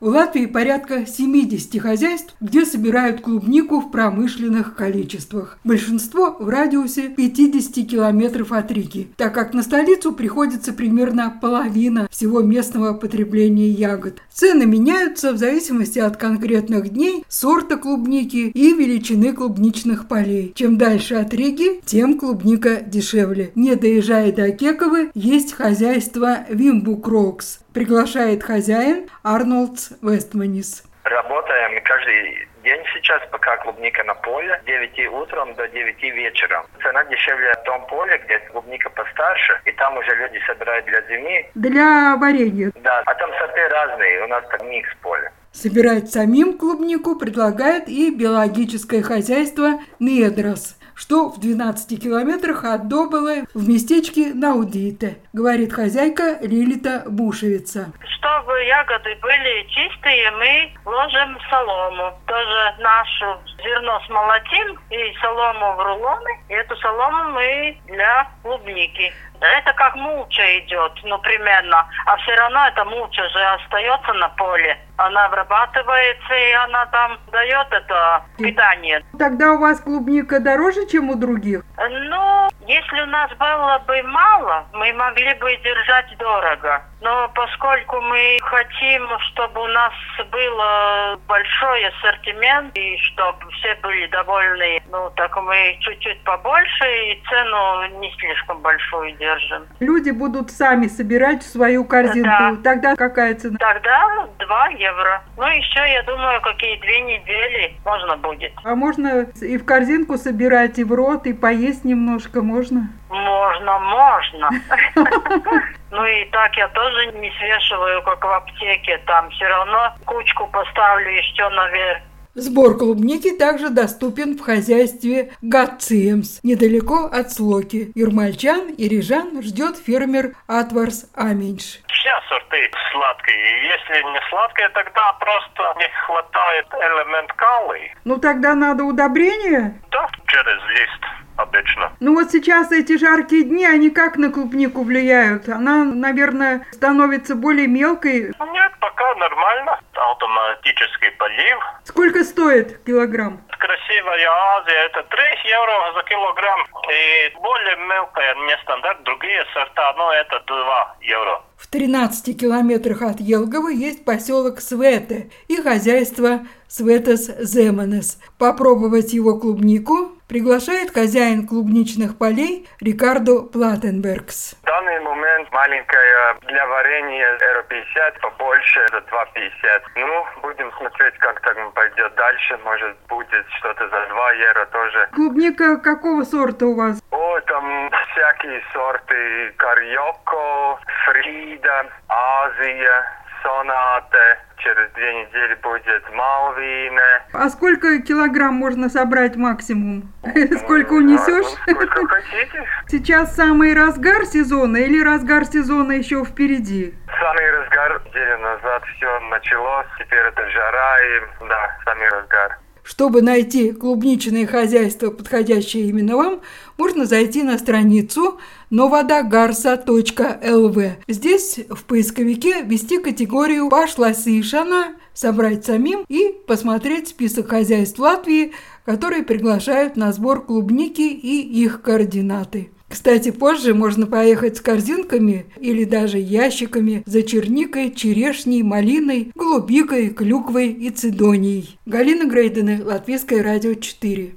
В Латвии порядка 70 хозяйств, где собирают клубнику в промышленных количествах. Большинство в радиусе 50 километров от Риги, так как на столицу приходится примерно половина всего местного потребления ягод. Цены меняются в зависимости от конкретных дней, сорта клубники и величины клубничных полей. Чем дальше от Риги, тем клубника дешевле. Не доезжая до Кековы, есть хозяйство Вимбукрокс. Приглашает хозяин Арнольдс Вестманис. Работаем каждый день сейчас, пока клубника на поле, с 9 утром до 9 вечера. Цена дешевле в том поле, где клубника постарше, и там уже люди собирают для зимы. Для варенья. Да, а там сорты разные, у нас так микс поля. Собирать самим клубнику предлагает и биологическое хозяйство Недрос, что в 12 километрах от Добылы в местечке Наудите, говорит хозяйка Лилита Бушевица. Чтобы ягоды были чистые, мы ложим солому. Тоже нашу зерно смолотим и солому в рулоны. И эту солому мы для клубники. Это как мульча идет, примерно. А все равно эта мульча же остается на поле. Она обрабатывается, и она там дает это питание. Тогда у вас клубника дороже, чем у других? Если у нас было бы мало, мы могли бы держать дорого. Но поскольку мы хотим, чтобы у нас был большой ассортимент, и чтобы все были довольны, так мы чуть-чуть побольше и цену не слишком большую держим. Люди будут сами собирать в свою корзинку. Да. Тогда какая цена? Тогда 2 евро. Еще, я думаю, какие 2 недели можно будет. А можно и в корзинку собирать, и в рот, и поесть немножко можно? Можно. И так я тоже не свешиваю, как в аптеке. Там все равно кучку поставлю еще наверх. Сбор клубники также доступен в хозяйстве Гациемс, недалеко от Слоки. Юрмальчан и рижан ждет фермер Атварс Аминш. Все сорты сладкие. Если не сладкие, тогда просто не хватает элемент калия. Тогда надо удобрения? Да, через лист обычно. Сейчас эти жаркие дни, они как на клубнику влияют? Она, наверное, становится более мелкой? Нет, пока нормально. Автоматический полив. Сколько стоит килограмм? Красивая Азия, это 3 евро за килограмм. И более мелкая, нестандарт, другие сорта, это 2 евро. В 13 километрах от Елговы есть поселок Свете и хозяйство Светес Земанес. Попробовать его клубнику приглашает хозяин клубничных полей Рикардо Платтенбергс. В данный момент маленькая для варенья евро 50, побольше это 2,50. Будем смотреть, как так пойдет дальше. Может, будет что-то за 2 евро тоже. Клубника какого сорта у вас? Там всякие сорты. Карьоко, Фрида, Азия, Соната. Через 2 недели будет Малвина. А сколько килограмм можно собрать максимум? Сколько унесешь? Сколько хотите. Сейчас самый разгар сезона или разгар сезона еще впереди? Самый разгар неделю назад все началось. Теперь это жара и самый разгар. Чтобы найти клубничное хозяйство, подходящее именно вам, можно зайти на страницу novodagarsa.lv. Здесь в поисковике ввести категорию «Пашласишана», собрать самим и посмотреть список хозяйств Латвии, которые приглашают на сбор клубники и их координаты. Кстати, позже можно поехать с корзинками или даже ящиками за черникой, черешней, малиной, голубикой, клюквой и цидонией. Галина Грейдены, Латвийское радио 4.